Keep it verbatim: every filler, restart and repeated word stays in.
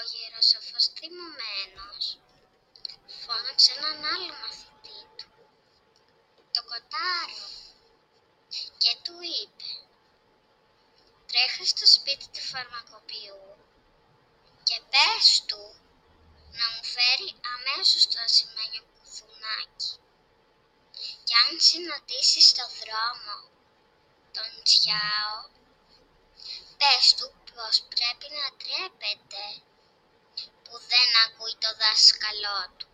Ο γεροσοφός θυμωμένος φώναξε έναν άλλο μαθητή του, το Κοτάρο, και του είπε: «Τρέχε στο σπίτι του φαρμακοποιού και πες του να μου φέρει αμέσως το ασημένιο κουδουνάκι, και αν συναντήσεις στο δρόμο τον Τσιάο, πες του πως πρέπει να ντρέπεται που δεν ακούει το δάσκαλό του».